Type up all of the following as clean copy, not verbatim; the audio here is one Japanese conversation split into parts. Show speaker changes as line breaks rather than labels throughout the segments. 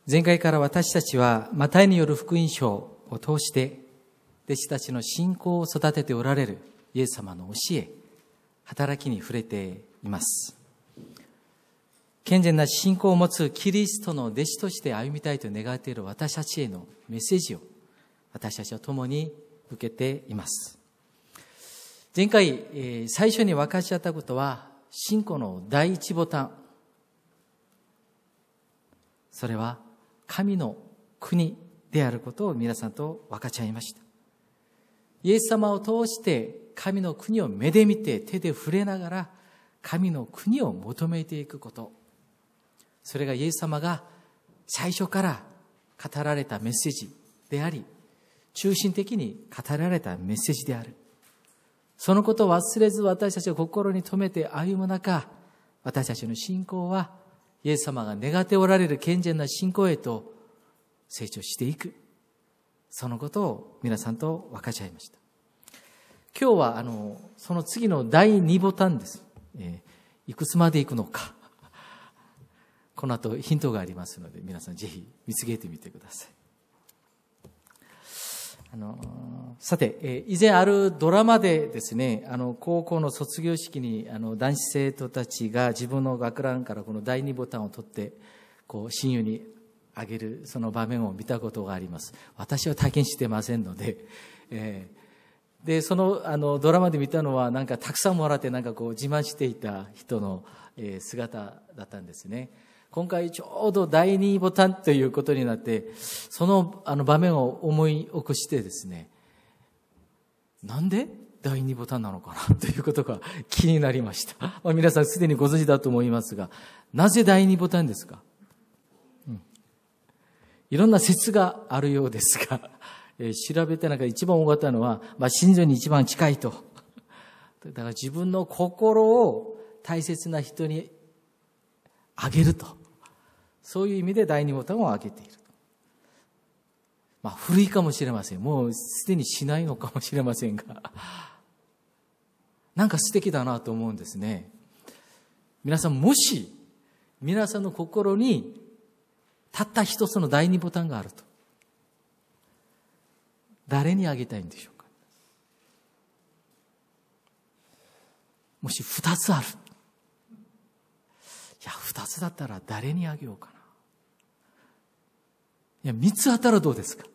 前回から私たちはマタイによる福音書を通して弟子たちの信仰を育てておられるイエス様の教え、働きに触れています。健全な信仰を持つキリストの弟子として歩みたいと願っている私たちへのメッセージを私たちは共に受けています。前回、最初に分かち合ったことは信仰の第一ボタン、それは神の国であることを皆さんと分かち合いました。イエス様を通して神の国を目で見て手で触れながら神の国を求めていくこと、それがイエス様が最初から語られたメッセージであり、中心的に語られたメッセージである。そのことを忘れず私たちを心に留めて歩む中、私たちの信仰はイエス様が願っておられる健全な信仰へと成長していく。そのことを皆さんと分かち合いました。今日はその次の第2ボタンです。いくつまで行くのか。この後ヒントがありますので、皆さんぜひ見つけてみてください。さて、以前あるドラマでですね、高校の卒業式に男子生徒たちが自分の学ランからこの第2ボタンを取って親友にあげるその場面を見たことがあります。私は体験してませんので、でそのドラマで見たのはたくさんもらって自慢していた人の姿だったんですね。今回ちょうど第2ボタンということになって、その場面を思い起こしてですね、なんで第2ボタンなのかなということが気になりました。皆さんすでにご存知だと思いますが、なぜ第2ボタンですか？いろんな説があるようですが、調べて一番多かったのは、心臓に一番近いと。だから自分の心を大切な人にあげると。そういう意味で第2ボタンを上げている。古いかもしれません。もうすでにしないのかもしれませんが。素敵だなと思うんですね。皆さんもし、皆さんの心にたった一つの第2ボタンがあると。誰にあげたいんでしょうか。もし2つある。いや、2つだったら誰にあげようかな。いや、3つあったらどうですか。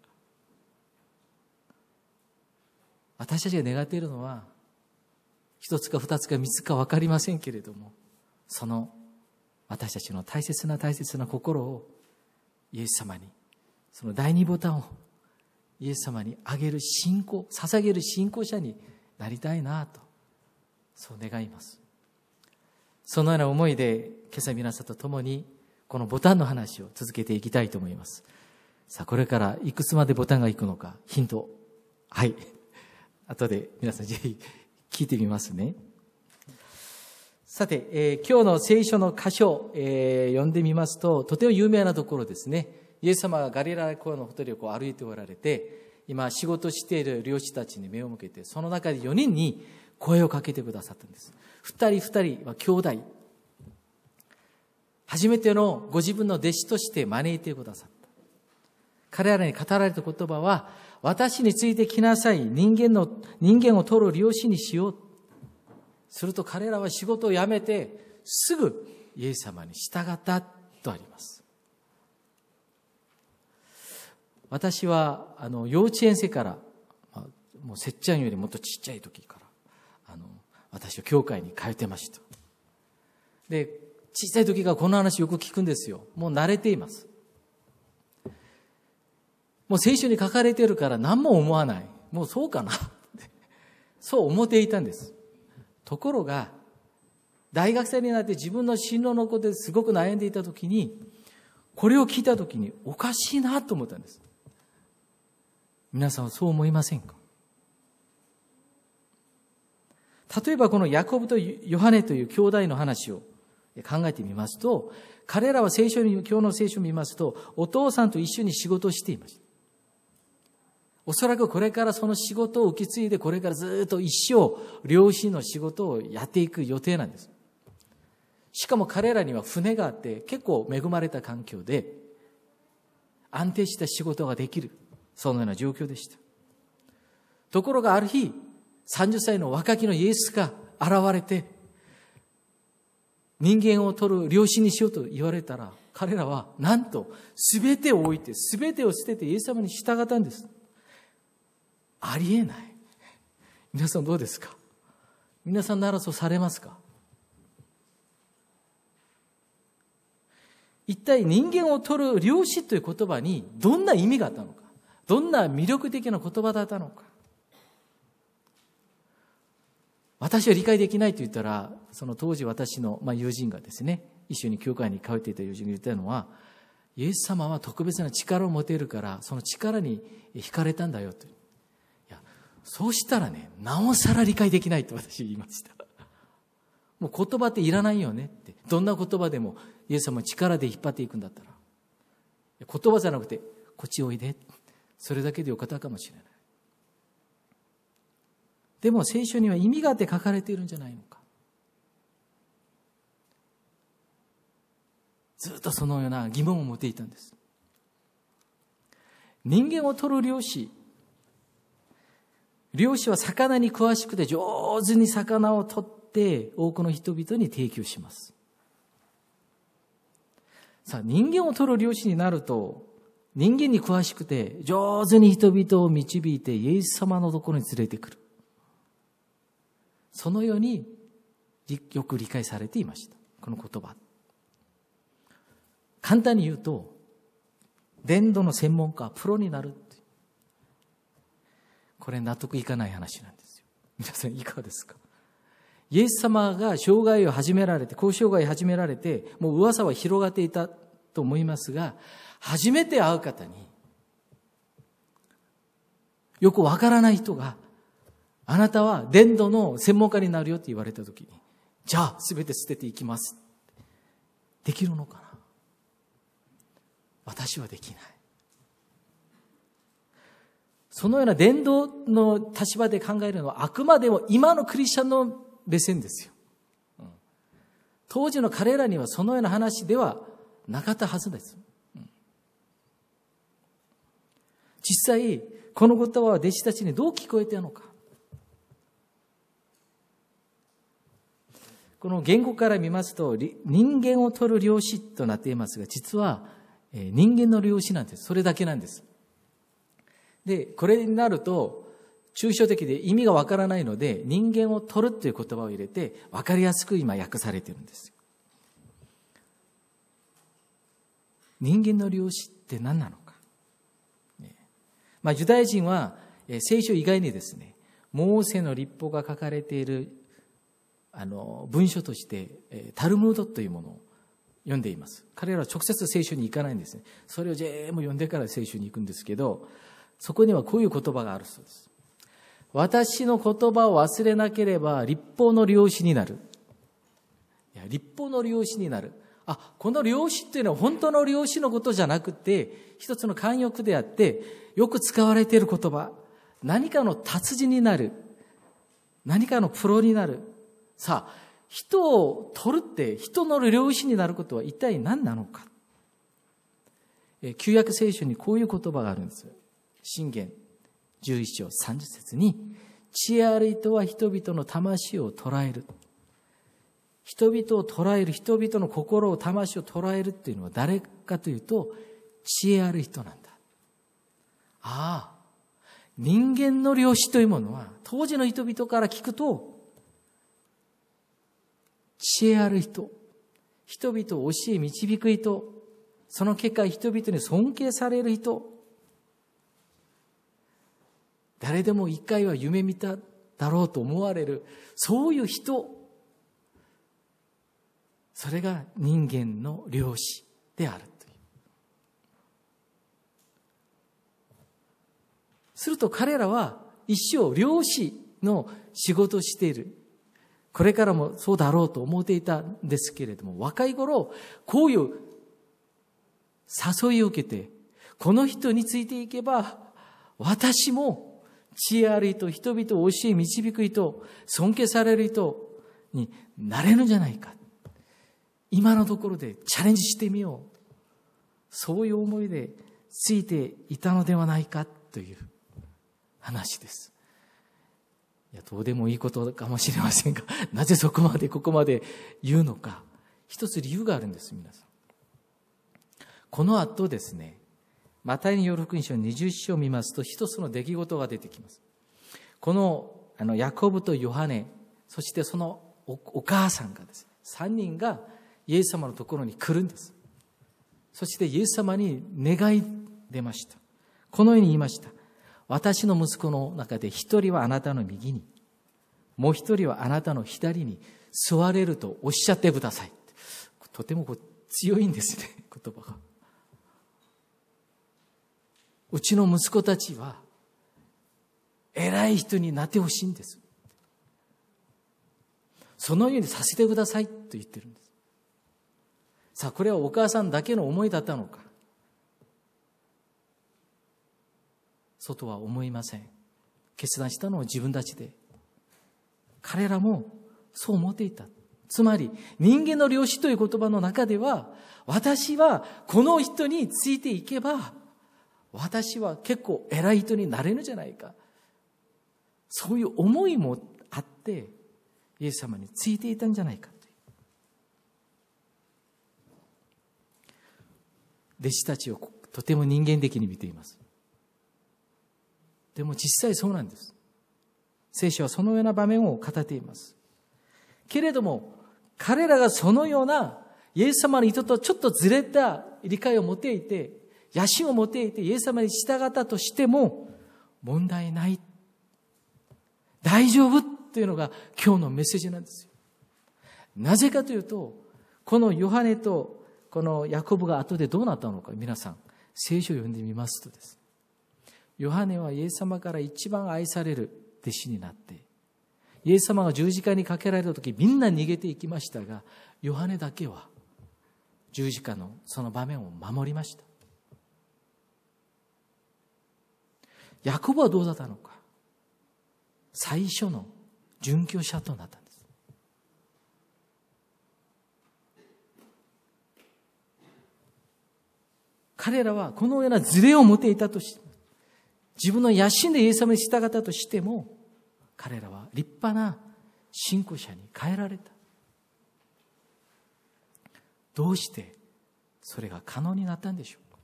私たちが願っているのは、1つか2つか3つか分かりませんけれども、その私たちの大切な心をイエス様に、その第2ボタンをイエス様にあげる捧げる信仰者になりたいなと、そう願います。そのような思いで今朝皆さんと共にこのボタンの話を続けていきたいと思います。さあ、これからいくつまでボタンがいくのかヒント、後で皆さんぜひ聞いてみますね。さて、今日の聖書の箇所、読んでみますと、とても有名なところですね。イエス様がガリラヤ湖のほとりを歩いておられて、今仕事している漁師たちに目を向けて、その中で4人に声をかけてくださったんです。2人は兄弟。初めてのご自分の弟子として招いてくださった。彼らに語られた言葉は、私についてきなさい。人間を取る漁師にしよう。すると彼らは仕事を辞めて、すぐイエス様に従ったとあります。私は幼稚園生から、もうせっちゃんよりもっとちっちゃい時から私は教会に通ってました。で、小さい時からこの話よく聞くんですよ。もう慣れています。もう聖書に書かれているから何も思わない。もうそうかなそう思っていたんです。ところが大学生になって自分の進路のことですごく悩んでいた時に、これを聞いた時におかしいなと思ったんです。皆さんはそう思いませんか？例えばこのヤコブとヨハネという兄弟の話を考えてみますと、彼らは今日の聖書を見ますと、お父さんと一緒に仕事をしていました。おそらくこれからその仕事を受け継いで、これからずっと一生漁師の仕事をやっていく予定なんです。しかも彼らには船があって結構恵まれた環境で、 安定した仕事ができる、そのような状況でした。ところがある日、30歳の若きのイエスが現れて、人間を取る領主にしようと言われたら、彼らはなんと全てを置いて、全てを捨ててイエス様に従ったんです。ありえない。皆さんどうですか？皆さんならそうされますか？一体人間を取る領主という言葉にどんな意味があったのか、どんな魅力的な言葉だったのか。私は理解できないと言ったら、その当時私の友人がですね、一緒に教会に通っていた友人が言ったのは、イエス様は特別な力を持ているから、その力に惹かれたんだよと。いや、そうしたらね、なおさら理解できないと私言いました。もう言葉っていらないよねって。どんな言葉でもイエス様は力で引っ張っていくんだったら。言葉じゃなくて、こっちおいで。それだけでよかったかもしれない。でも聖書には意味があって書かれているんじゃないのか。ずっとそのような疑問を持っていたんです。人間を取る漁師。漁師は魚に詳しくて上手に魚を取って多くの人々に提供します。さあ、人間を取る漁師になると、人間に詳しくて上手に人々を導いてイエス様のところに連れてくる。そのようによく理解されていました。この言葉。簡単に言うと、伝道の専門家、プロになるって。これ納得いかない話なんですよ。皆さんいかがですか？イエス様が生涯を始められて、交渉涯を始められて、もう噂は広がっていたと思いますが、初めて会う方に、よくわからない人が、あなたは伝道の専門家になるよって言われたときに、じゃあ全て捨てていきます。できるのかな？私はできない。そのような伝道の立場で考えるのはあくまでも今のクリスチャンの目線ですよ。当時の彼らにはそのような話ではなかったはずです。実際、この言葉は弟子たちにどう聞こえているのか。この言語から見ますと、人間を取る漁師となっていますが、実は人間の漁師なんです。それだけなんです。で、これになると、抽象的で意味がわからないので、人間を取るという言葉を入れて、わかりやすく今訳されているんです。人間の漁師って何なのか。ユダヤ人は聖書以外にですね、モーセの律法が書かれている文書としてタルムードというものを読んでいます。彼らは直接聖書に行かないんですね。それを全部読んでから聖書に行くんですけど、そこにはこういう言葉があるそうです。私の言葉を忘れなければ律法の領主になる。いや、律法の領主になる。この領主っていうのは本当の領主のことじゃなくて、一つの慣用句であって、よく使われている言葉。何かの達人になる。何かのプロになる。さあ、人を取るって人の領主になることは一体何なのか。旧約聖書にこういう言葉があるんです。箴言11章30節に、知恵ある人は人々の魂を捉える。人々を捉える、人々の心を、魂を捉えるっていうのは誰かというと、知恵ある人なんだ。人間の領主というものは、当時の人々から聞くと、知恵ある人、人々を教え導く人、その結果人々に尊敬される人、誰でも一回は夢見ただろうと思われる、そういう人、それが人間の領主であるという。すると彼らは一生漁師の仕事をしている。これからもそうだろうと思っていたんですけれども、若い頃、こういう誘いを受けて、この人についていけば、私も知恵ある人、人々を教え導く人、尊敬される人になれるんじゃないか。今のところでチャレンジしてみよう。そういう思いでついていたのではないかという話です。いや、どうでもいいことかもしれませんが、なぜここまで言うのか、一つ理由があるんです、皆さん。この後ですね、マタイによる福音書20章を見ますと、一つの出来事が出てきます。このヤコブとヨハネ、そしてその お母さんがですね、3人がイエス様のところに来るんです。そしてイエス様に願い出ました。このように言いました。私の息子の中で一人はあなたの右に、もう一人はあなたの左に座れるとおっしゃってください。とても強いんですね、言葉が。うちの息子たちは偉い人になってほしいんです。そのようにさせてくださいと言ってるんです。さあ、これはお母さんだけの思いだったのか。そうとは思いません。決断したのは自分たちで。彼らもそう思っていた。つまり、人間の良知という言葉の中では、私はこの人についていけば、私は結構偉い人になれるんじゃないか。そういう思いもあって、イエス様についていたんじゃないか。弟子たちをとても人間的に見ています。でも実際そうなんです。聖書はそのような場面を語っています。けれども、彼らがそのようなイエス様の意図とちょっとずれた理解を持っていて、野心を持っていてイエス様に従ったとしても問題ない。大丈夫というのが今日のメッセージなんですよ。なぜかというと、このヨハネとこのヤコブが後でどうなったのか、皆さん聖書を読んでみますとです。ヨハネはイエス様から一番愛される弟子になって、イエス様が十字架にかけられた時みんな逃げていきましたが、ヨハネだけは十字架のその場面を守りました。ヤコブはどうだったのか。最初の殉教者となったんです。彼らはこのようなズレを持っていたとして、自分の野心でイエス様に従ったとしても、彼らは立派な信仰者に変えられた。どうしてそれが可能になったんでしょうか。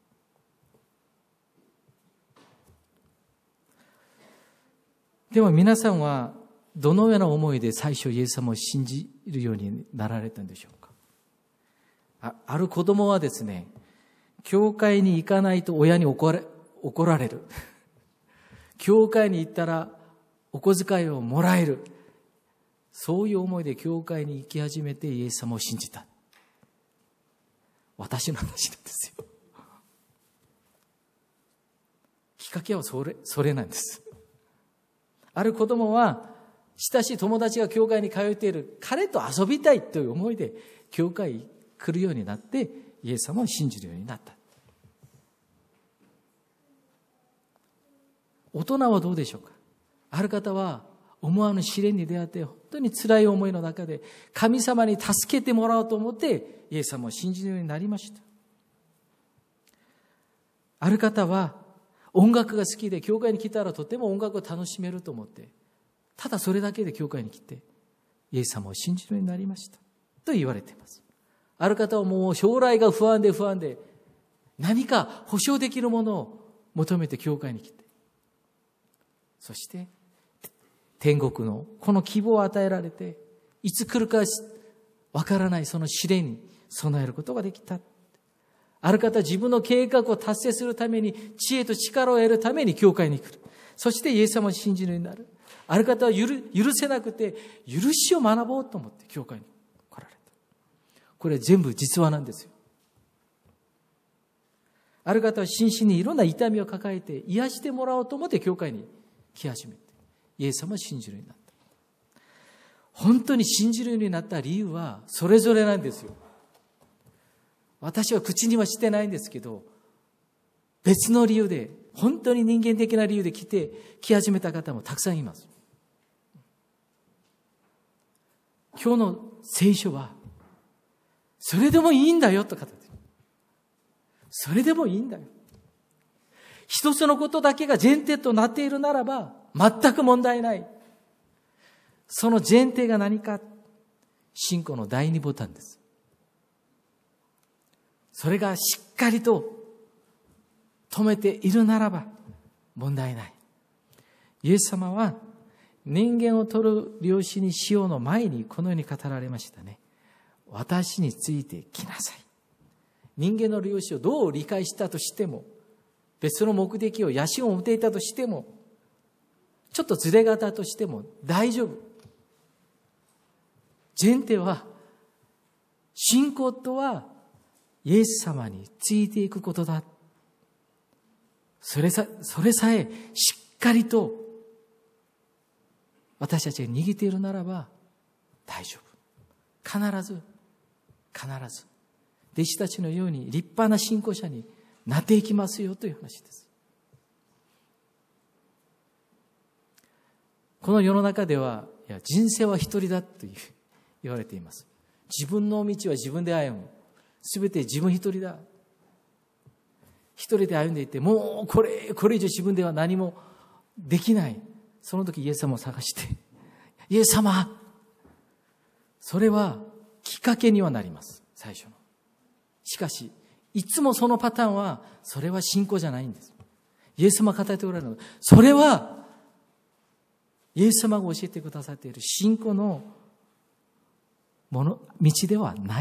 でも皆さんはどのような思いで最初イエス様を信じるようになられたんでしょうか。ある子供はですね、教会に行かないと親に怒られる。教会に行ったらお小遣いをもらえる。そういう思いで教会に行き始めてイエス様を信じた。私の話なんですよ。きっかけはそれなんです。ある子供は親しい友達が教会に通っている彼と遊びたいという思いで教会に来るようになってイエス様を信じるようになった。大人はどうでしょうか。ある方は思わぬ試練に出会って本当に辛い思いの中で神様に助けてもらおうと思ってイエス様を信じるようになりました。ある方は音楽が好きで教会に来たらとても音楽を楽しめると思ってただそれだけで教会に来てイエス様を信じるようになりましたと言われています。ある方はもう将来が不安で何か保証できるものを求めて教会に来て、そして天国のこの希望を与えられていつ来るかわからないその試練に備えることができた。ある方は自分の計画を達成するために知恵と力を得るために教会に来る。そしてイエス様を信じるようになる。ある方は許せなくて許しを学ぼうと思って教会に来られた。これ全部実話なんですよ。ある方は心身にいろんな痛みを抱えて癒してもらおうと思って教会に来始めてイエス様を信じるようになった。本当に信じるようになった理由はそれぞれなんですよ。私は口にはしてないんですけど、別の理由で本当に人間的な理由で来始めた方もたくさんいます。今日の聖書はそれでもいいんだよと語っている。それでもいいんだよ。 一つのことだけが前提となっているならば、全く問題ない。その前提が何か、信仰の第二ボタンです。それがしっかりと止めているならば問題ない。イエス様は人間を取る漁師にしようの前にこのように語られましたね。私について来なさい。人間の漁師をどう理解したとしても、別の目的を野心を持っていたとしても、ちょっとずれ方としても大丈夫。前提は、信仰とはイエス様についていくことだ。それさえしっかりと私たちが握っているならば大丈夫。必ず弟子たちのように立派な信仰者になっていきますよという話です。この世の中では、人生は一人だと言われています。自分の道は自分で歩む。すべて自分一人だ。一人で歩んでいて、もうこれ以上自分では何もできない。その時イエス様を探して、イエス様、それはきっかけにはなります。最初の。しかし、いつもそのパターンは、それは信仰じゃないんです。イエス様が語っておられるのは、それは、イエス様が教えてくださっている信仰の道ではない。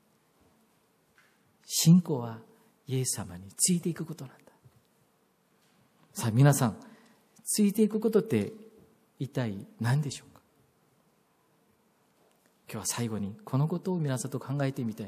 信仰はイエス様についていくことなんだ。さあ皆さん、ついていくことって一体何でしょうか。今日は最後にこのことを皆さんと考えてみたい。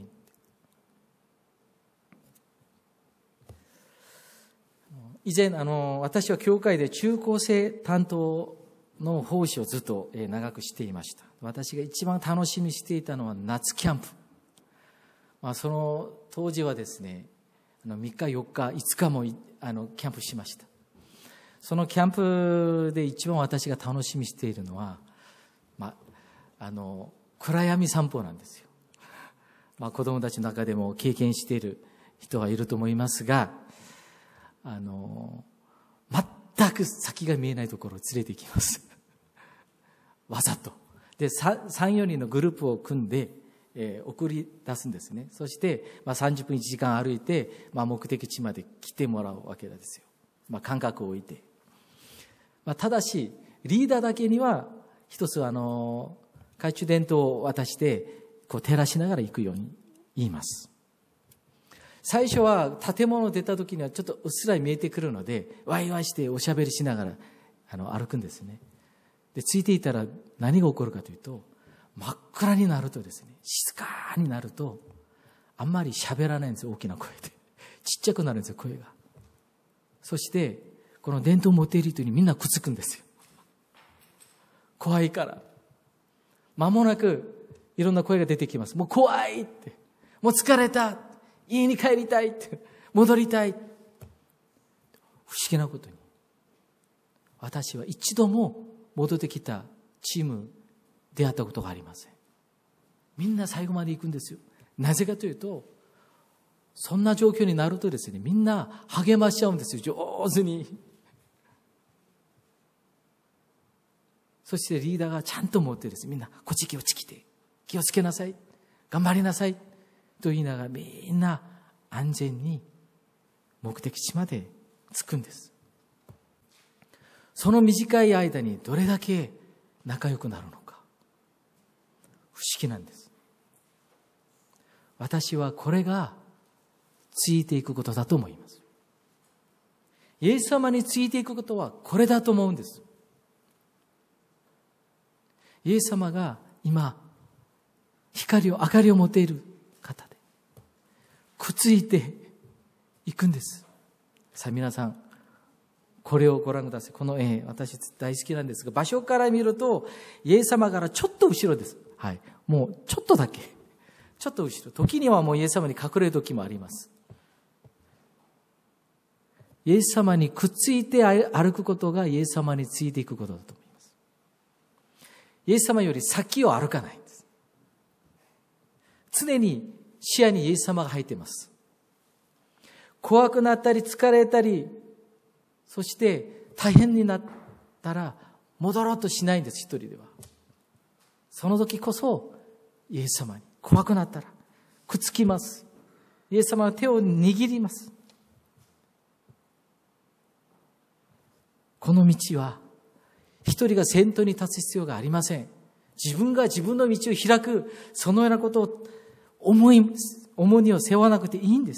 以前私は教会で中高生担当の奉仕をずっと長くしていました。私が一番楽しみにしていたのは夏キャンプ。その当時はですね、3日4日5日もキャンプしました。そのキャンプで一番私が楽しみにしているのは、暗闇散歩なんですよ。子供たちの中でも経験している人はいると思いますが、全く先が見えないところを連れて行きます。わざと。で、3、4人のグループを組んで、送り出すんですね。そして、30分1時間歩いて、目的地まで来てもらうわけですよ。間隔を置いて。ただし、リーダーだけには、一つ懐中電灯を渡して、照らしながら行くように言います。最初は建物を出た時にはちょっとうっすら見えてくるので、ワイワイしておしゃべりしながら歩くんですね。で、ついていたら何が起こるかというと、真っ暗になるとですね、静かになると、あんまり喋らないんですよ、大きな声で。ちっちゃくなるんですよ、声が。そして、この電灯を持っている人にみんなくっつくんですよ。怖いから。間もなく、いろんな声が出てきます。もう怖いって。もう疲れた。家に帰りたいって。戻りたい。不思議なことに。私は一度も戻ってきたチーム出会ったことがありません。みんな最後まで行くんですよ。なぜかというと、そんな状況になるとですね、みんな励ましちゃうんですよ、上手に。そしてリーダーがちゃんと持ってですね、みんなこっち来て、気をつけなさい、頑張りなさいと言いながら、みんな安全に目的地まで着くんです。その短い間にどれだけ仲良くなるのか、不思議なんです。私はこれがついていくことだと思います。イエス様についていくことはこれだと思うんです。イエス様が今明かりを持っている方でくっついていくんです。さあ皆さん、これをご覧ください。この絵、私大好きなんですが、場所から見るとイエス様からちょっと後ろです。はい、もうちょっとだけ、ちょっと後ろ。時にはもうイエス様に隠れる時もあります。イエス様にくっついて歩くことがイエス様についていくことだと思います。イエス様より先を歩かないんです。常に視野にイエス様が入っています。怖くなったり疲れたりそして大変になったら戻ろうとしないんです、一人では。その時こそイエス様に怖くなったらくっつきます。イエス様の手を握ります。この道は一人が先頭に立つ必要がありません。自分が自分の道を開く、そのようなことを重荷を背負わなくていいんです。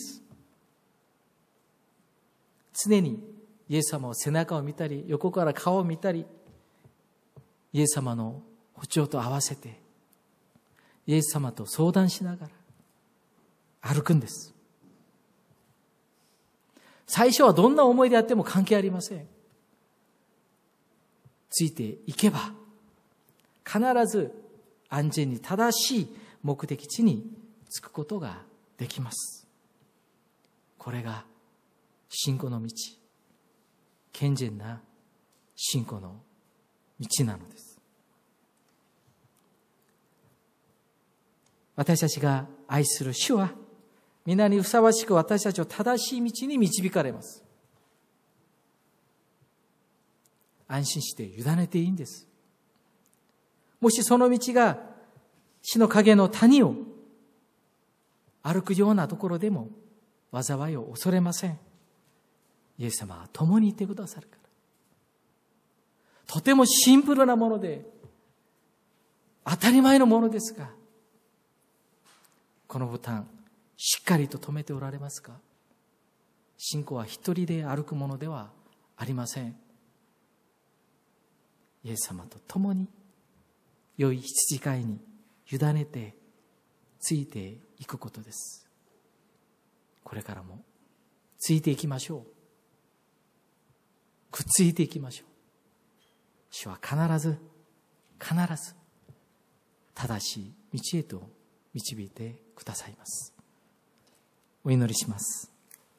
常にイエス様を背中を見たり、横から顔を見たり、イエス様の歩調と合わせて、イエス様と相談しながら歩くんです。最初はどんな思いであっても関係ありません。ついていけば、必ず安全に正しい目的地に着くことができます。これが信仰の道、健全な信仰の道なのです。私たちが愛する主は、皆にふさわしく私たちを正しい道に導かれます。安心して委ねていいんです。もしその道が死の影の谷を歩くようなところでも災いを恐れません。イエス様は共にいてくださるから。とてもシンプルなもので当たり前のものですが、このボタンしっかりと止めておられますか？信仰は一人で歩くものではありません。イエス様と共に良い羊飼いに委ねてついていくことです。これからもついていきましょう。くっついていきましょう。主は必ず正しい道へと導いてくださいます。お祈りします。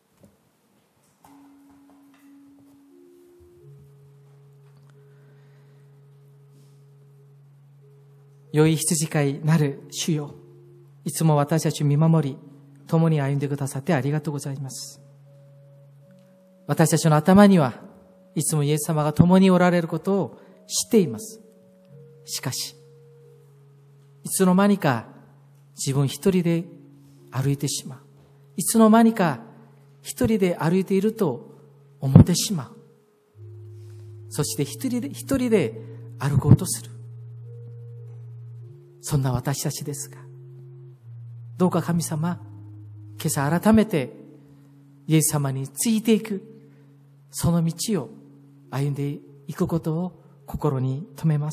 良い羊飼いなる主よ、いつも私たちを見守り、共に歩んでくださってありがとうございます。私たちの頭にはいつもイエス様が共におられることを知っています。しかし、いつの間にか自分一人で歩いてしまう。いつの間にか一人で歩いていると思ってしまう。そして一人で歩こうとする。そんな私たちですが、どうか神様、今朝改めてイエス様についていく、その道を歩んでいくことを心に留めます。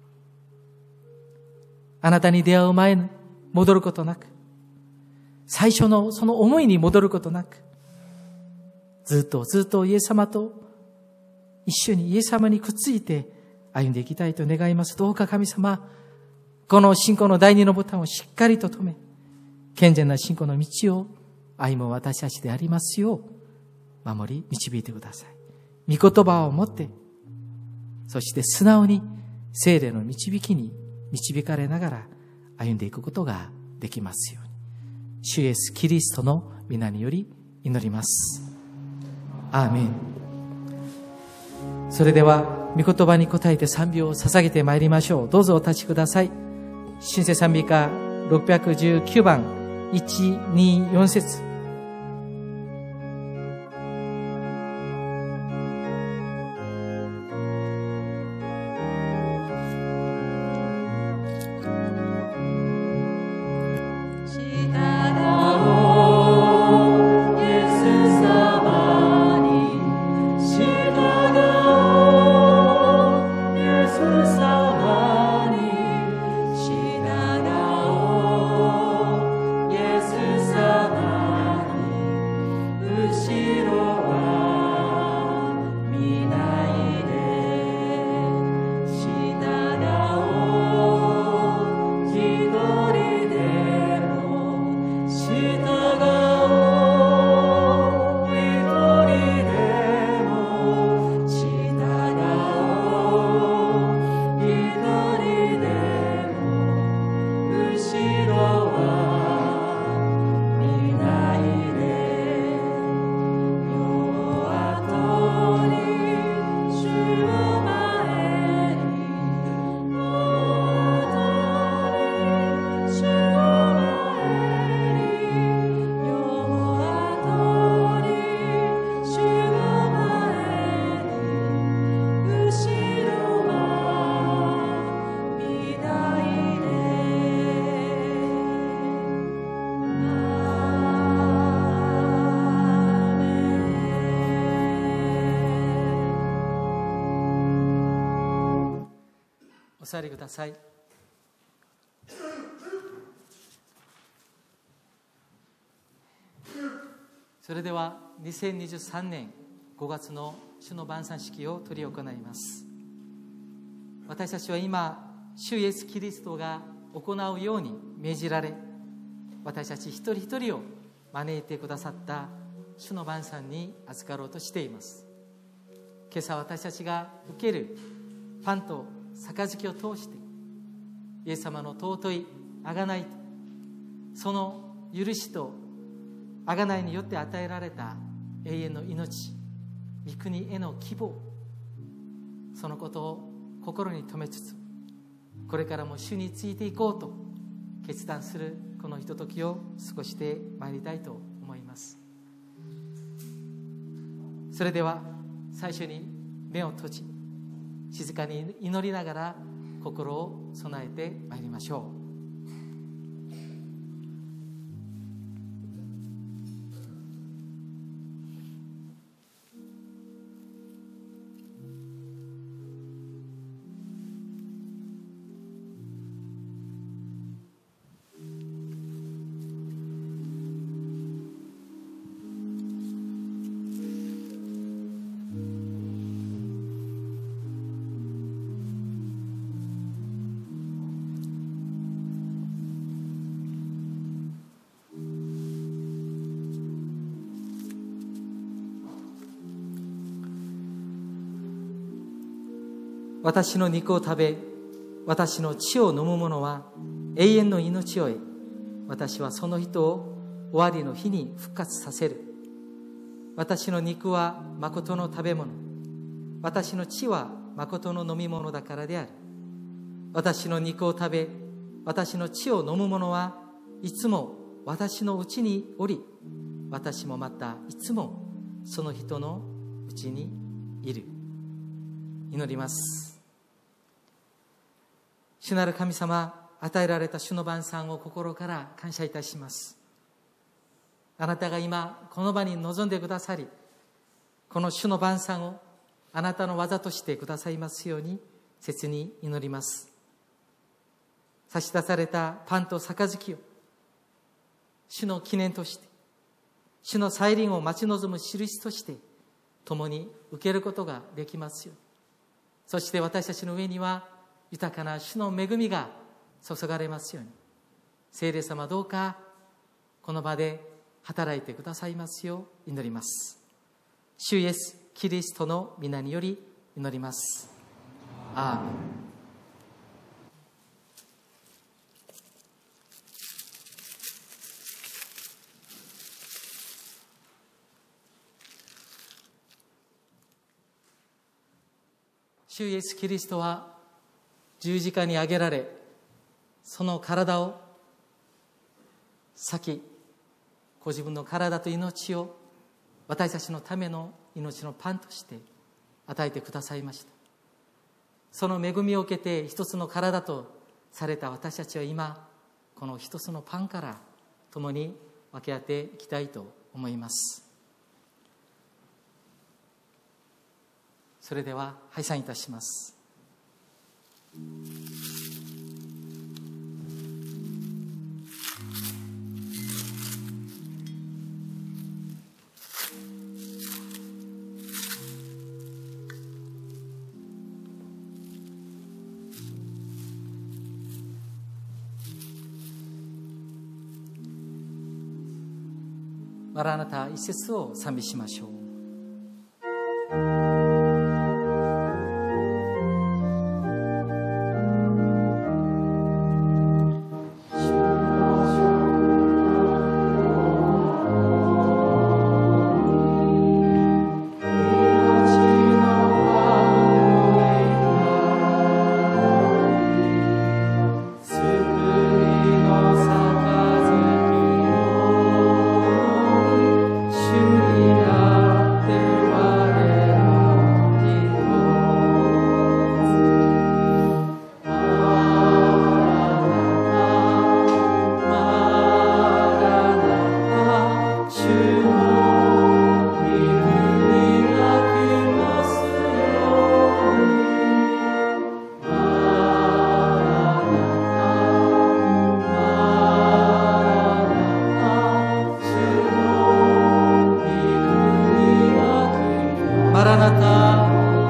あなたに出会う前に戻ることなく、最初のその思いに戻ることなく、ずっとイエス様と一緒にイエス様にくっついて歩んでいきたいと願います。どうか神様、この信仰の第二のボタンをしっかりと止め、健全な信仰の道を歩む私たちでありますよう守り導いてください。御言葉を持って、そして素直に聖霊の導きに導かれながら歩んでいくことができますように、主イエスキリストの皆により祈ります。アーメン。それでは御言葉に応えて賛美を捧げてまいりましょう。どうぞお立ちください。シンセ賛美歌619番1、2、4節。
Sama
お座りください。それでは2023年5月の主の晩餐式を執り行います。私たちは今、主イエス・キリストが行うように命じられ、私たち一人一人を招いてくださった主の晩餐に預かろうとしています。今朝私たちが受けるパンと杯を通して、イエス様の尊い贖い、その許しと贖いによって与えられた永遠の命、御国への希望、そのことを心に留めつつ、これからも主についていこうと決断するこのひとときを過ごしてまいりたいと思います。それでは最初に目を閉じ、静かに祈りながら心を備えてまいりましょう。私の肉を食べ、私の血を飲む者は永遠の命を得、私はその人を終わりの日に復活させる。私の肉は誠の食べ物、私の血は誠の飲み物だからである。私の肉を食べ、私の血を飲む者はいつも私のうちにおり、私もまたいつもその人のうちにいる。祈ります。主なる神様、与えられた主の晩餐を心から感謝いたします。あなたが今この場に臨んでくださり、この主の晩餐をあなたの技としてくださいますように切に祈ります。差し出されたパンと杯を主の記念として、主の再臨を待ち望む印として共に受けることができますように。そして私たちの上には豊かな主の恵みが注がれますように。聖霊様、どうかこの場で働いてくださいますよう祈ります。主イエスキリストの皆により祈ります。アーメン。主イエスキリストは十字架に上げられ、その体を裂き、ご自分の体と命を私たちのための命のパンとして与えてくださいました。その恵みを受けて一つの体とされた私たちは今、この一つのパンから共に分け合っていきたいと思います。それでは拝賛いたします。マラナタ一節を賛美しましょう。
主に
マラナタ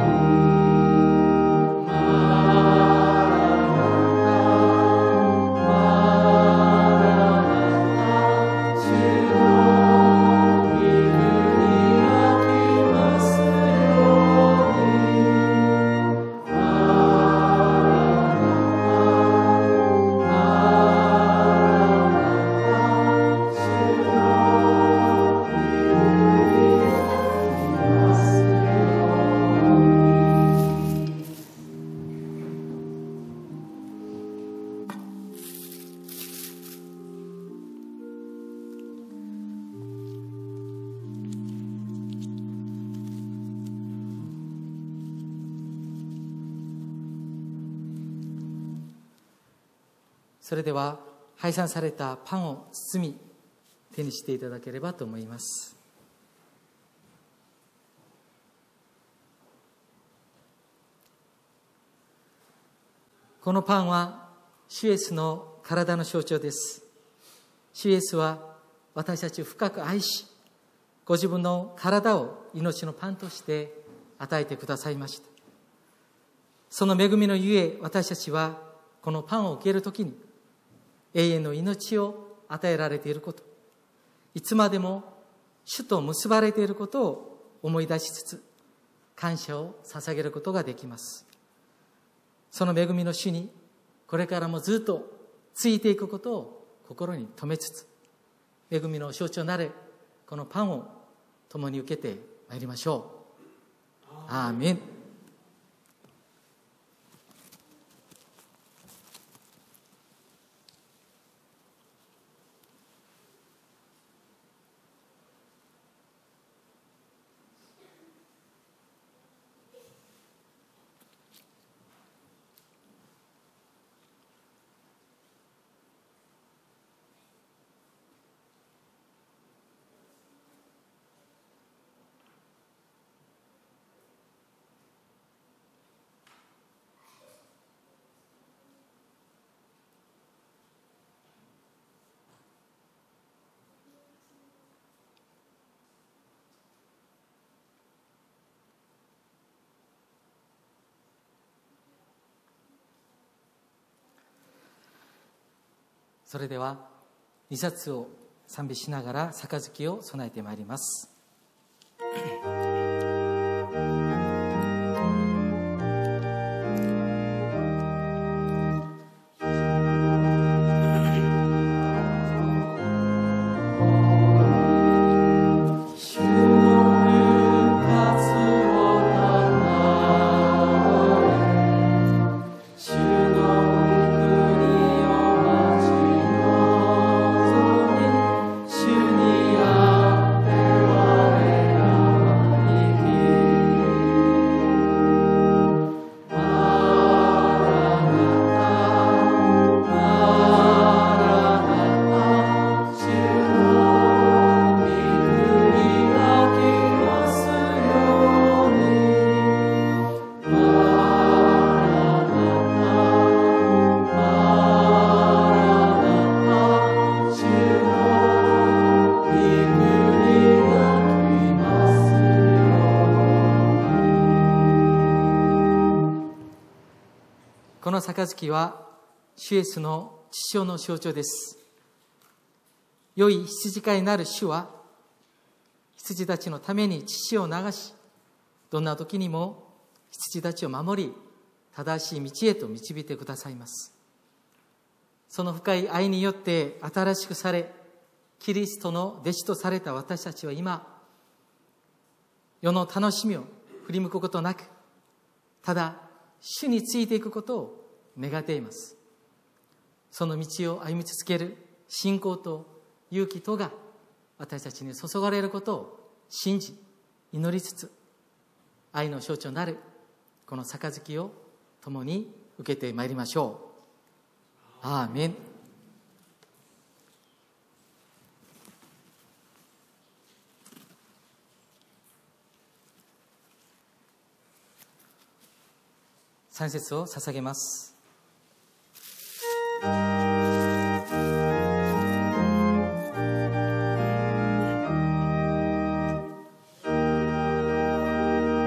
それでは配散されたパンを包み手にしていただければと思います。このパンは主イエスの体の象徴です。主イエスは私たちを深く愛し、ご自分の体を命のパンとして与えてくださいました。その恵みのゆえ、私たちはこのパンを受けるときに永遠の命を与えられていること、いつまでも主と結ばれていることを思い出しつつ、感謝を捧げることができます。その恵みの主にこれからもずっとついていくことを心に留めつつ、恵みの象徴なるこのパンを共に受けてまいりましょう。アーメン。それでは2冊を賛美しながら杯を備えてまいります。この杯は主イエスの血潮の象徴です。良い羊飼いなる主は羊たちのために血潮を流し、どんな時にも羊たちを守り、正しい道へと導いてくださいます。その深い愛によって新しくされ、キリストの弟子とされた私たちは今、世の楽しみを振り向くことなく、ただ主についていくことを願っています。その道を歩み続ける信仰と勇気とが私たちに注がれることを信じ、祈りつつ、愛の象徴なるこの杯を共に受けてまいりましょう。アーメン。3節を捧げます。主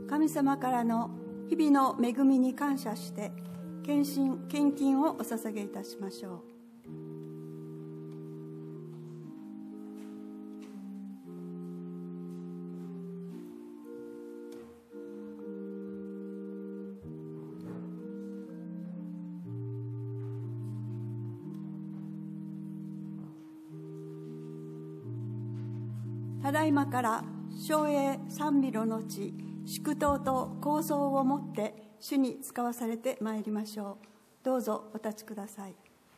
神様からの日々の恵みに感謝して献金をお捧げいたしましょう。ただいまから唱詠賛美の後、祝祷と構想をもって主に使わされてまいりましょう。どうぞお立ちください。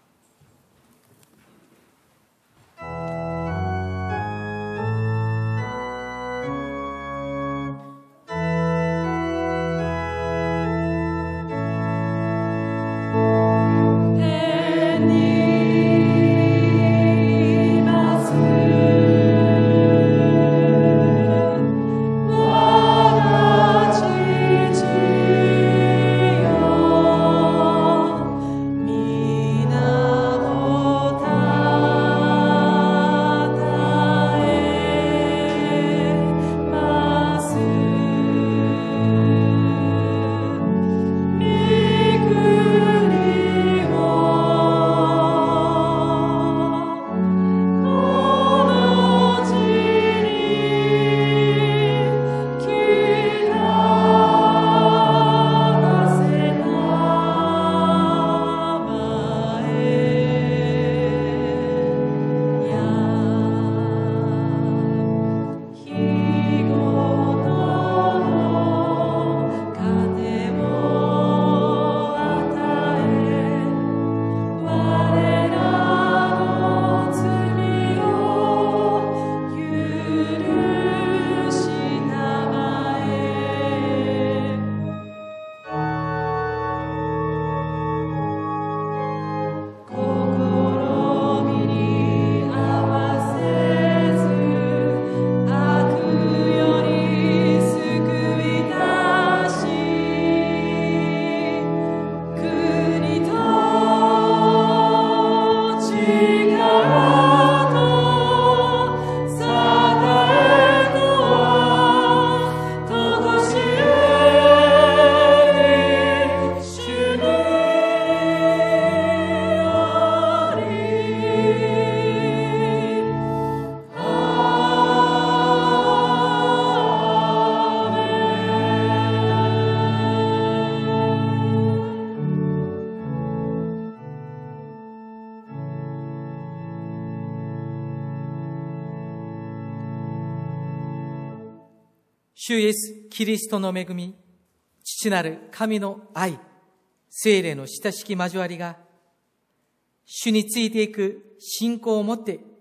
主イエス・キリストの恵み、父なる神の愛、聖霊の親しき交わりが、主についていく信仰をもって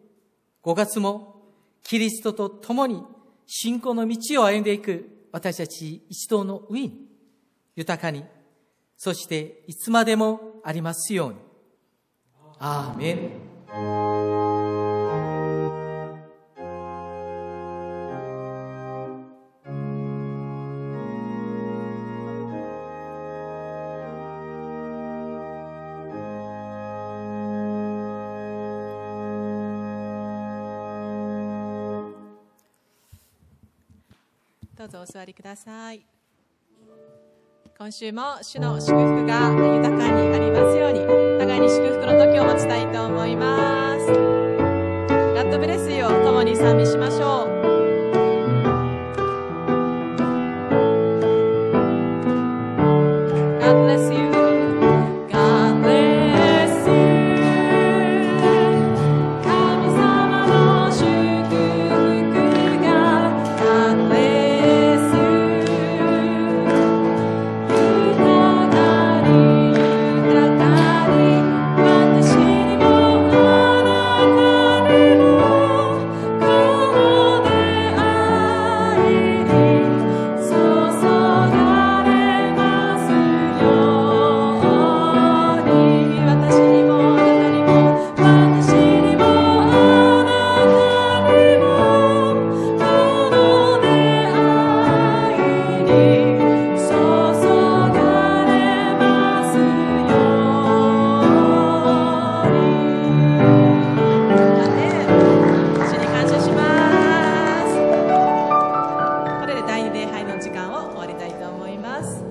、5月もキリストと共に信仰の道を歩んでいく私たち一同の上に、豊かに、そしていつまでもありますように。アーメン。
どうぞお座りください。今週も主の祝福が豊かにありますように、互いに祝福の時を持ちたいと思います。God bless youを共に賛美しましょう。God bless you。
私にもあなたにも
の時間を終わりたいと思います。